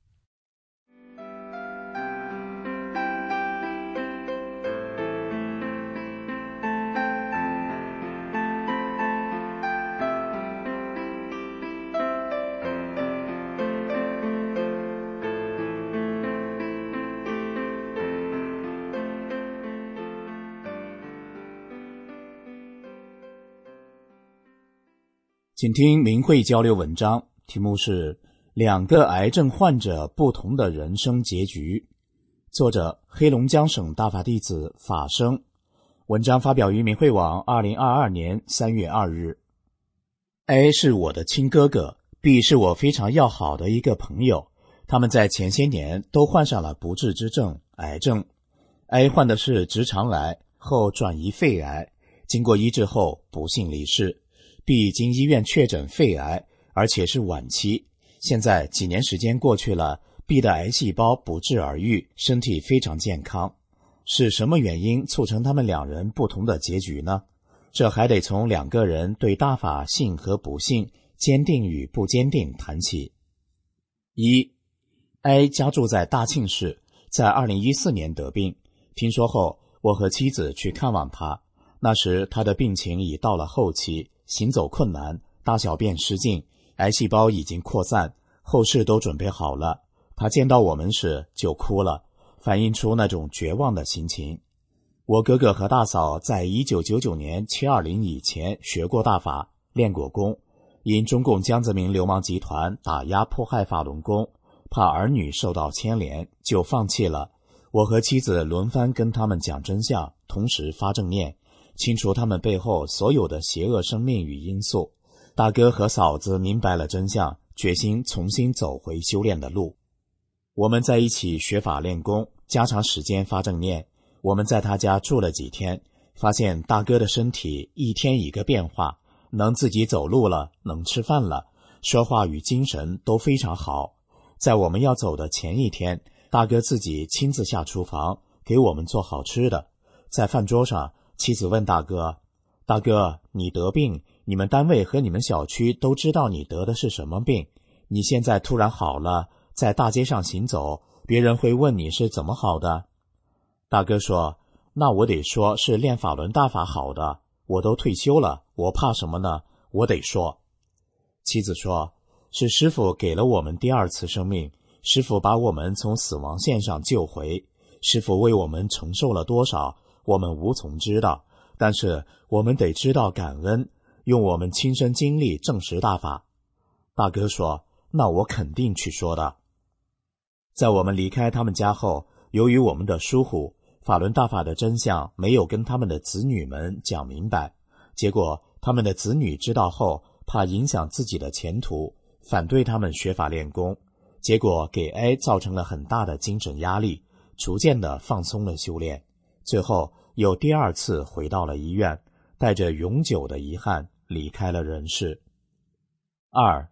请听明慧交流文章，题目是两个癌症患者不同的人生结局，作者黑龙江省大法弟子法生，文章发表于明慧网二零二二年三月二日。 A 是我的亲哥哥， B 是我非常要好的一个朋友，他们在前些年都患上了不治之症癌症。 A 患的是直肠癌，后转移肺癌，经过医治后不幸离世。B 经医院确诊肺癌，而且是晚期，现在几年时间过去了， B 的癌细胞不治而愈，身体非常健康。是什么原因促成他们两人不同的结局呢？这还得从两个人对大法信和不信、坚定与不坚定谈起。一， A 家住在大庆市，在二零一四年得病，听说后，我和妻子去看望他。那时他的病情已到了后期，行走困难，大小便失禁，癌细胞已经扩散，后事都准备好了。他见到我们时就哭了，反映出那种绝望的心情。我哥哥和大嫂在一九九九年七二零以前学过大法，练过功，因中共江泽民流氓集团打压迫害法轮功，怕儿女受到牵连，就放弃了。我和妻子轮番跟他们讲真相，同时发正念，清除他们背后所有的邪恶生命与因素。大哥和嫂子明白了真相，决心重新走回修炼的路。我们在一起学法练功，加长时间发正念。我们在他家住了几天，发现大哥的身体一天一个变化，能自己走路了，能吃饭了，说话与精神都非常好。在我们要走的前一天，大哥自己亲自下厨房给我们做好吃的。在饭桌上，妻子问大哥：大哥，你得病，你们单位和你们小区都知道你得的是什么病，你现在突然好了，在大街上行走，别人会问你是怎么好的。大哥说：那我得说是练法轮大法好的，我都退休了，我怕什么呢？我得说。妻子说：是师父给了我们第二次生命，师父把我们从死亡线上救回，师父为我们承受了多少，我们无从知道，但是我们得知道感恩，用我们亲身经历证实大法。大哥说：那我肯定去说的。在我们离开他们家后，由于我们的疏忽，法轮大法的真相没有跟他们的子女们讲明白，结果他们的子女知道后，怕影响自己的前途，反对他们学法练功，结果给 A 造成了很大的精神压力，逐渐的放松了修炼，最后又第二次回到了医院，带着永久的遗憾离开了人世。二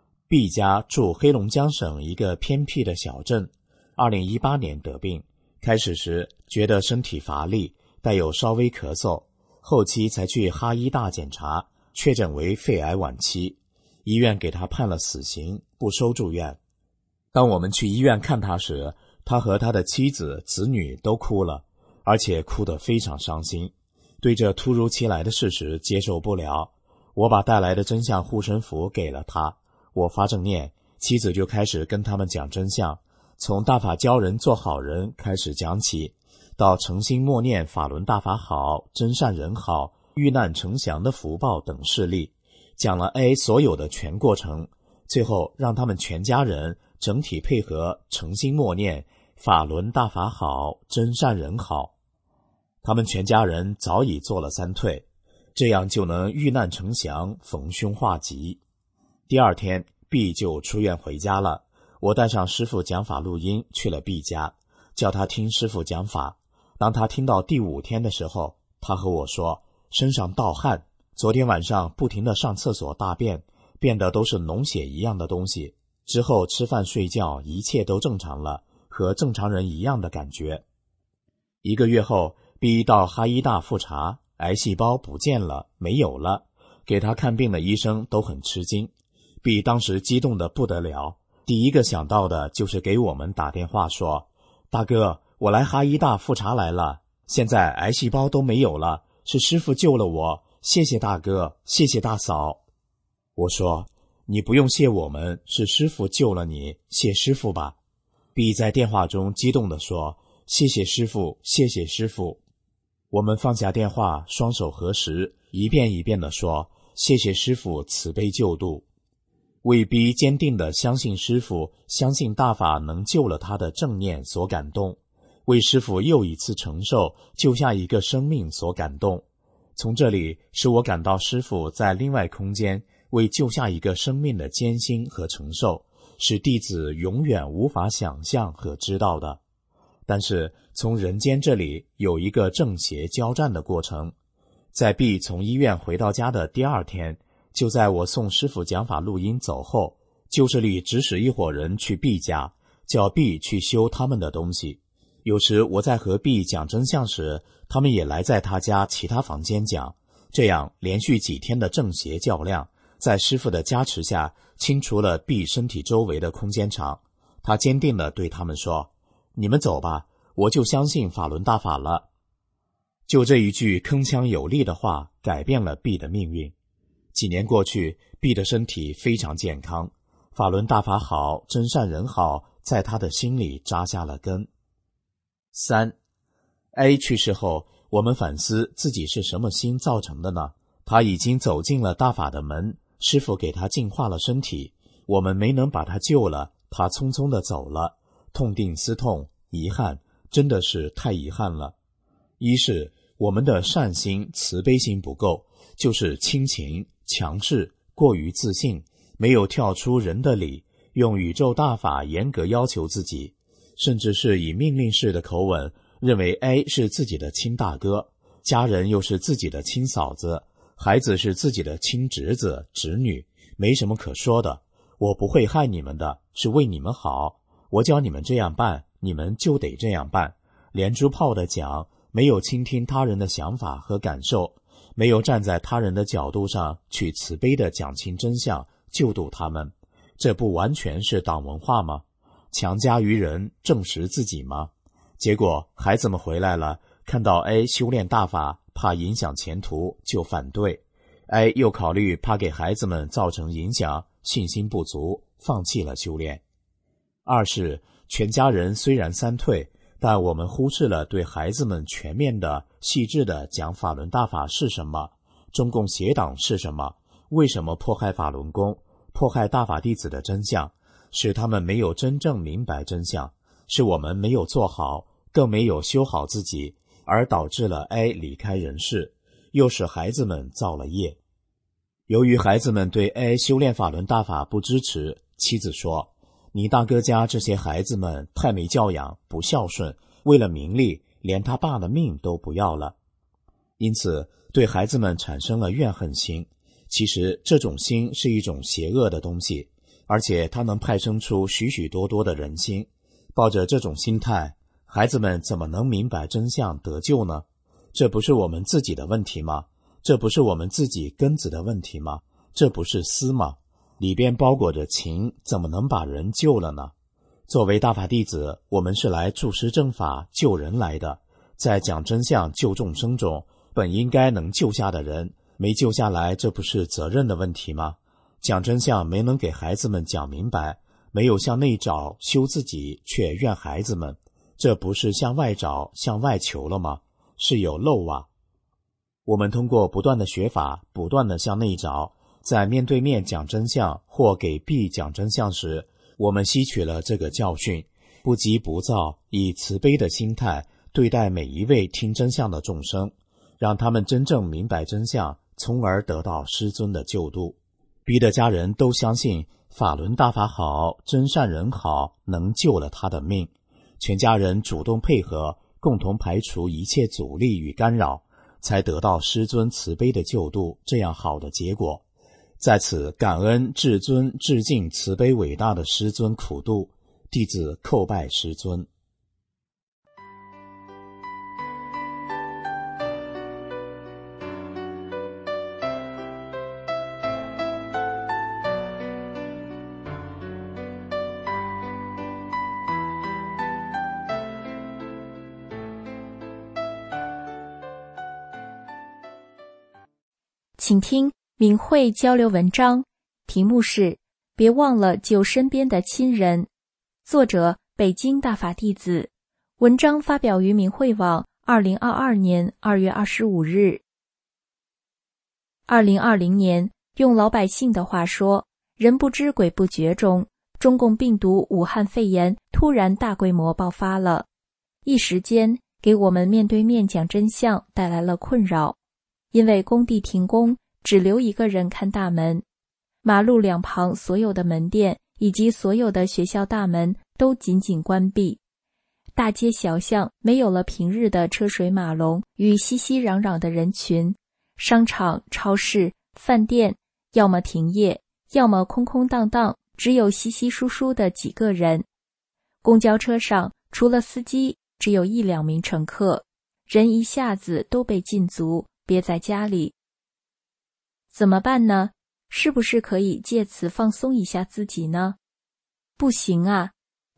B 家住黑龙江省一个偏僻的小镇，二零一八年得病，开始时觉得身体乏力，带有稍微咳嗽，后期才去哈医大检查，确诊为肺癌晚期，医院给他判了死刑，不收住院。当我们去医院看他时，他和他的妻子、子女都哭了，而且哭得非常伤心，对这突如其来的事实接受不了。我把带来的真相护身符给了他，我发正念，妻子就开始跟他们讲真相，从大法教人做好人开始讲起，到诚心默念法轮大法好，真善人好，遇难成祥的福报等事例，讲了 A 所有的全过程，最后让他们全家人整体配合诚心默念法轮大法好，真善人好。他们全家人早已做了三退，这样就能遇难成祥，逢凶化吉。第二天 B 就出院回家了，我带上师父讲法录音去了 B 家，叫他听师父讲法。当他听到第五天的时候，他和我说身上盗汗，昨天晚上不停地上厕所大便，变得都是脓血一样的东西，之后吃饭睡觉一切都正常了，和正常人一样的感觉。一个月后 B 到哈医大复查，癌细胞不见了，没有了，给他看病的医生都很吃惊。 B 当时激动得不得了，第一个想到的就是给我们打电话说：大哥，我来哈医大复查来了，现在癌细胞都没有了，是师父救了我，谢谢大哥，谢谢大嫂。我说：你不用谢我们，是师父救了你，谢师父吧。 B 在电话中激动地说：谢谢师父，谢谢师父。我们放下电话，双手合十，一遍一遍地说：谢谢师父慈悲救度。为 B 坚定地相信师父，相信大法能救了他的正念所感动，为师父又一次承受救下一个生命所感动。从这里使我感到师父在另外空间为救下一个生命的艰辛和承受，是弟子永远无法想象和知道的。但是从人间这里有一个正邪交战的过程。在 B 从医院回到家的第二天，就在我送师父讲法录音走后，旧市里指使一伙人去 B 家，叫 B 去修他们的东西。有时我在和 B 讲真相时，他们也来在他家其他房间讲，这样连续几天的正邪较量，在师父的加持下清除了 B 身体周围的空间场。 他坚定地对他们说：你们走吧，我就相信法轮大法了。就这一句铿锵有力的话改变了毕的命运。几年过去，毕的身体非常健康，法轮大法好，真善人好，在他的心里扎下了根。三 A 去世后，我们反思自己是什么心造成的呢？他已经走进了大法的门，师父给他净化了身体，我们没能把他救了，他匆匆地走了，痛定思痛，遗憾，真的是太遗憾了。一是我们的善心、慈悲心不够，就是亲情、强势、过于自信，没有跳出人的理，用宇宙大法严格要求自己，甚至是以命令式的口吻，认为 A 是自己的亲大哥，家人又是自己的亲嫂子，孩子是自己的亲侄子、侄女，没什么可说的。我不会害你们的，是为你们好，我教你们这样办，你们就得这样办。连珠炮的讲，没有倾听他人的想法和感受，没有站在他人的角度上去慈悲地讲清真相，救度他们，这不完全是党文化吗？强加于人，证实自己吗？结果孩子们回来了，看到 A 修炼大法，怕影响前途，就反对。 A 又考虑怕给孩子们造成影响，信心不足，放弃了修炼。二是全家人虽然三退，但我们忽视了对孩子们全面的、细致的讲法轮大法是什么，中共邪党是什么，为什么迫害法轮功，迫害大法弟子的真相，使他们没有真正明白真相，是我们没有做好，更没有修好自己，而导致了 A 离开人世，又使孩子们造了业。由于孩子们对 A 修炼法轮大法不支持，妻子说：你大哥家这些孩子们太没教养，不孝顺，为了名利，连他爸的命都不要了。因此对孩子们产生了怨恨心。其实这种心是一种邪恶的东西，而且它能派生出许许多多的人心。抱着这种心态，孩子们怎么能明白真相得救呢？这不是我们自己的问题吗？这不是我们自己根子的问题吗？这不是私吗？里边包裹着情，怎么能把人救了呢？作为大法弟子，我们是来助师正法、救人来的，在讲真相、救众生中，本应该能救下的人，没救下来，这不是责任的问题吗？讲真相没能给孩子们讲明白，没有向内找修自己，却怨孩子们，这不是向外找、向外求了吗？是有漏啊！我们通过不断的学法，不断的向内找，在面对面讲真相或给 B 讲真相时，我们吸取了这个教训，不急不躁，以慈悲的心态对待每一位听真相的众生，让他们真正明白真相，从而得到师尊的救度。 B 的家人都相信法轮大法好，真善人好，能救了他的命。全家人主动配合，共同排除一切阻力与干扰，才得到师尊慈悲的救度，这样好的结果。在此感恩至尊致敬慈悲伟大的师尊苦度，弟子叩拜师尊。 请听明慧交流文章，题目是别忘了救身边的亲人，作者北京大法弟子，文章发表于明慧网二零二二年二月二十五日。二零二零年，用老百姓的话说，人不知鬼不觉中，中共病毒武汉肺炎突然大规模爆发了，一时间给我们面对面讲真相带来了困扰。因为工地停工，只留一个人看大门，马路两旁所有的门店以及所有的学校大门都紧紧关闭，大街小巷没有了平日的车水马龙与熙熙攘攘的人群，商场、超市、饭店要么停业，要么空空荡荡，只有稀稀疏疏的几个人。公交车上除了司机，只有一两名乘客，人一下子都被禁足，憋在家里。怎么办呢？是不是可以借此放松一下自己呢？不行啊！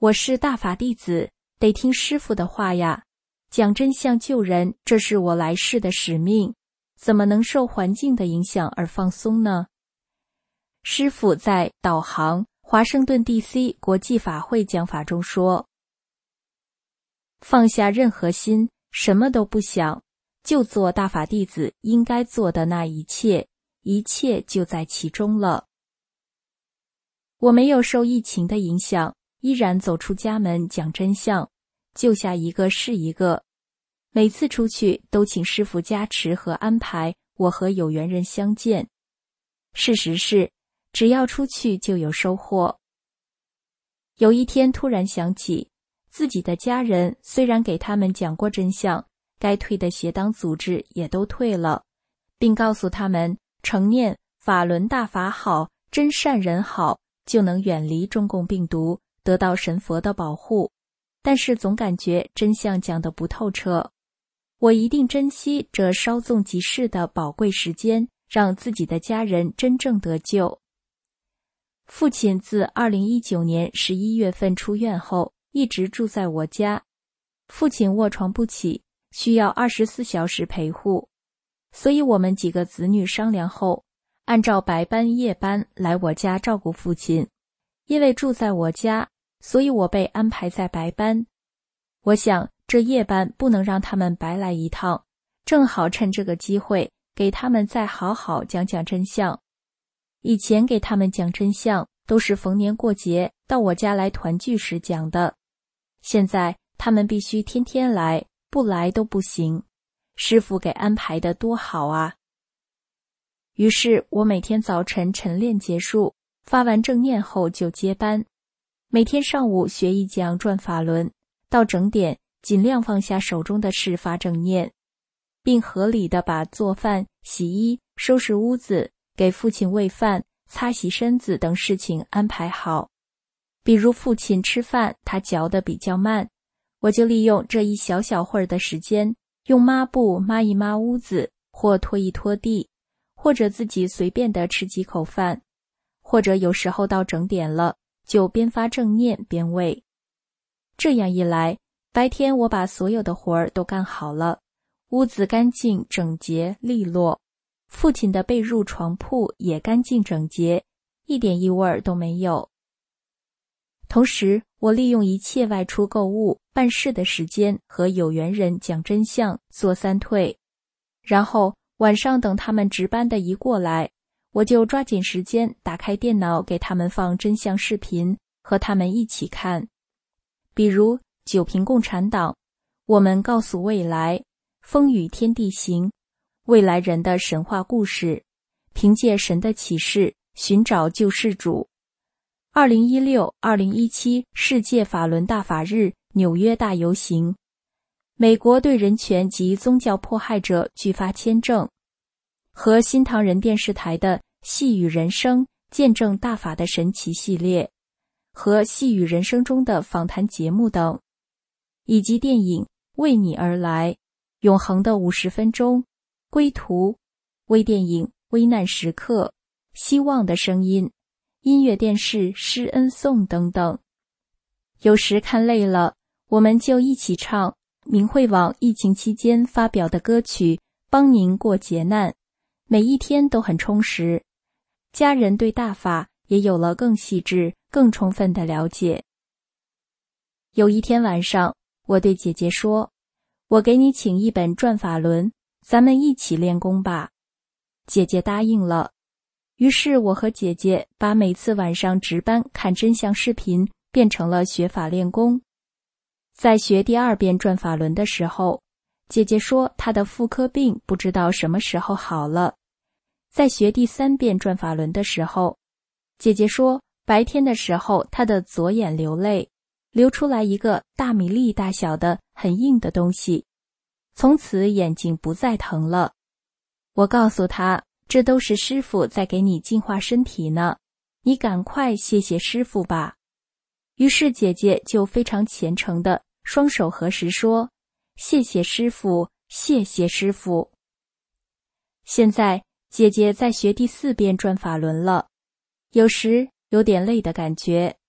我是大法弟子，得听师父的话呀，讲真相救人，这是我来世的使命，怎么能受环境的影响而放松呢？师父在导航华盛顿 D C 国际法会讲法中说，放下任何心，什么都不想，就做大法弟子应该做的那一切，一切就在其中了。我没有受疫情的影响，依然走出家门讲真相，救下一个是一个。每次出去都请师父加持和安排我和有缘人相见。事实是，只要出去就有收获。有一天突然想起，自己的家人虽然给他们讲过真相，该退的邪党组织也都退了，并告诉他们承念法轮大法好，真善人好，就能远离中共病毒，得到神佛的保护。但是总感觉真相讲得不透彻。我一定珍惜这稍纵即逝的宝贵时间，让自己的家人真正得救。父亲自二零一九年十一月份出院后，一直住在我家。父亲卧床不起，需要二十四小时陪护，所以我们几个子女商量后，按照白班夜班来我家照顾父亲。因为住在我家，所以我被安排在白班。我想这夜班不能让他们白来一趟，正好趁这个机会给他们再好好讲讲真相。以前给他们讲真相都是逢年过节到我家来团聚时讲的，现在他们必须天天来，不来都不行。师父给安排的多好啊！于是我每天早晨晨练结束，发完正念后就接班，每天上午学一讲转法轮，到整点尽量放下手中的事发正念，并合理的把做饭、洗衣、收拾屋子、给父亲喂饭、擦洗身子等事情安排好。比如父亲吃饭，他嚼得比较慢，我就利用这一小小会儿的时间，用抹布抹一抹屋子，或拖一拖地，或者自己随便的吃几口饭，或者有时候到整点了，就边发正念边喂。这样一来，白天我把所有的活儿都干好了，屋子干净整洁利落，父亲的被褥床铺也干净整洁，一点异味都没有。同时，我利用一切外出购物、办事的时间和有缘人讲真相，做三退。然后晚上等他们值班的一过来，我就抓紧时间打开电脑给他们放真相视频，和他们一起看。比如九评共产党，我们告诉未来，风雨天地行，未来人的神话故事，凭借神的启示寻找救世主。二零一六、二零一七世界法轮大法日纽约大游行，美国对人权及宗教迫害者拒发签证，和新唐人电视台的细语人生见证大法的神奇系列，和细语人生中的访谈节目等，以及电影为你而来、永恒的五十分钟、归途、微电影危难时刻、希望的声音、音乐电视施恩颂等等。有时看累了，我们就一起唱明慧网疫情期间发表的歌曲，帮您过劫难，每一天都很充实，家人对大法也有了更细致、更充分的了解。有一天晚上，我对姐姐说，我给你请一本转法轮，咱们一起练功吧。姐姐答应了。于是我和姐姐把每次晚上值班看真相视频变成了学法练功。在学第二遍转法轮的时候，姐姐说她的妇科病不知道什么时候好了。在学第三遍转法轮的时候，姐姐说白天的时候她的左眼流泪，流出来一个大米粒大小的很硬的东西，从此眼睛不再疼了。我告诉她，这都是师父在给你净化身体呢，你赶快谢谢师父吧。于是姐姐就非常虔诚的双手合十说，谢谢师父，谢谢师父。现在姐姐在学第四遍转法轮了，有时有点累的感觉，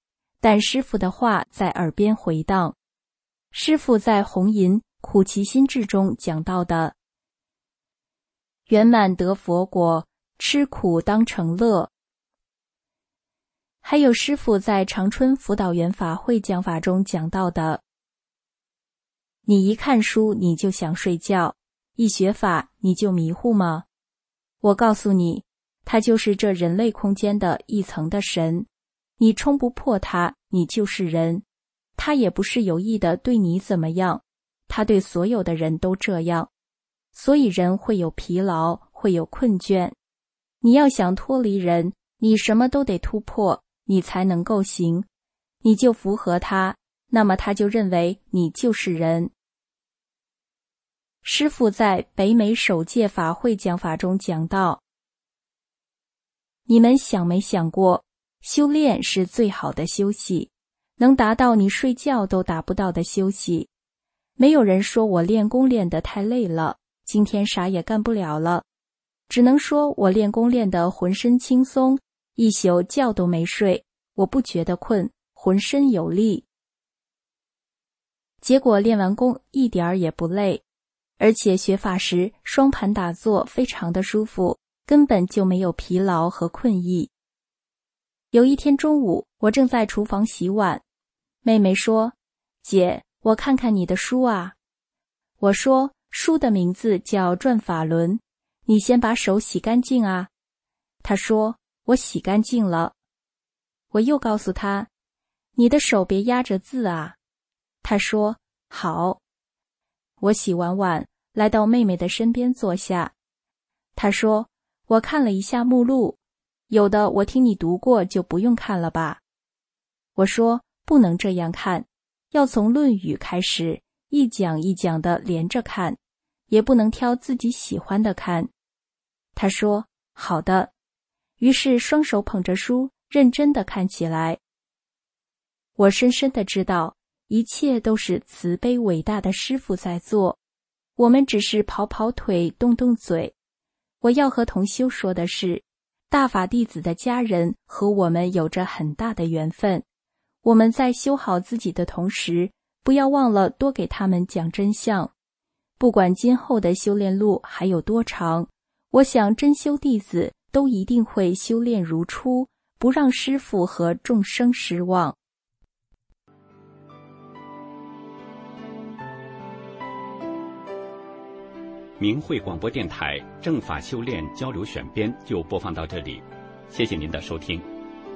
但师父的话在耳边回荡。师父在《红银苦其心志》中讲到的圆满得佛果，吃苦当成乐。还有师父在长春辅导员法会讲法中讲到的，你一看书你就想睡觉，一学法你就迷糊吗？我告诉你，他就是这人类空间的一层的神，你冲不破他，你就是人。他也不是有意的对你怎么样，他对所有的人都这样。所以人会有疲劳，会有困倦。你要想脱离人，你什么都得突破，你才能够行。你就符合他，那么他就认为你就是人。师父在北美首届法会讲法中讲到，你们想没想过，修炼是最好的休息，能达到你睡觉都达不到的休息。没有人说我练功练得太累了，今天啥也干不了了，只能说我练功练得浑身轻松，一宿觉都没睡，我不觉得困，浑身有力。结果练完功一点儿也不累，而且学法时双盘打坐非常的舒服，根本就没有疲劳和困意。有一天中午，我正在厨房洗碗，妹妹说：“姐，我看看你的书啊。”我说：“书的名字叫《转法轮》，你先把手洗干净啊。”她说：“我洗干净了。”我又告诉她：“你的手别压着字啊。”她说：“好。”我洗完碗，来到妹妹的身边坐下。她说：“我看了一下目录，有的我听你读过，就不用看了吧。”我说：“不能这样看，要从《论语》开始，一讲一讲的连着看，也不能挑自己喜欢的看。”她说：“好的。”于是双手捧着书，认真地看起来。我深深地知道，一切都是慈悲伟大的师父在做，我们只是跑跑腿，动动嘴。我要和同修说的是，大法弟子的家人和我们有着很大的缘分，我们在修好自己的同时，不要忘了多给他们讲真相。不管今后的修炼路还有多长，我想真修弟子都一定会修炼如初，不让师父和众生失望。 明慧广播电台正法修炼交流选编就播放到这里，谢谢您的收听。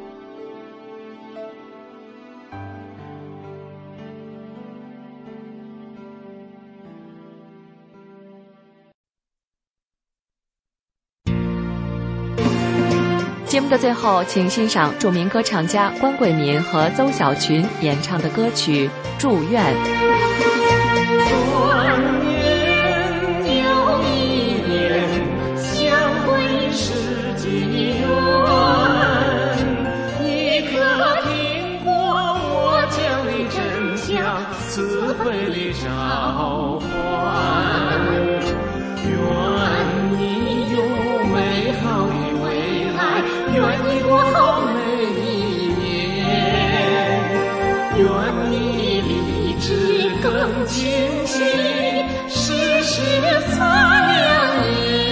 节目的最后，请欣赏著名歌唱家关桂民和邹小群演唱的歌曲《祝愿》。 慈悲的召唤，愿你有美好的未来，愿你过好每一年，愿你立志更清晰，时时擦亮眼。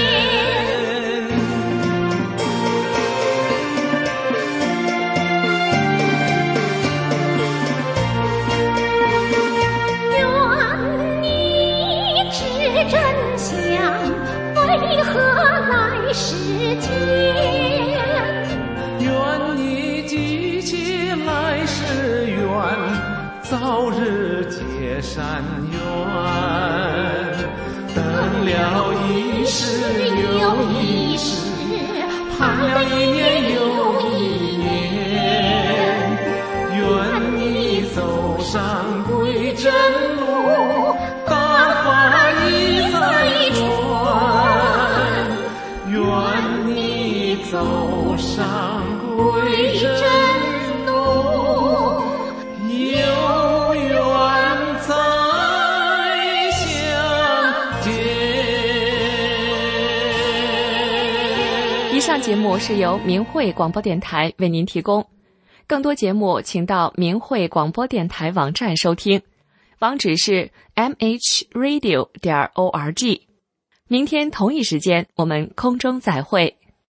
真相为何来世间？愿你记起来世缘，早日结善缘。等了一世又一世，盼了一年又一年。愿你走上归真路，大法一再传，愿你走上归真路，有缘再相见。 以上节目是由明慧广播电台为您提供。 更多节目请到明慧广播电台网站收听，网址是 m h radio 点 org。明天同一时间我们空中再会。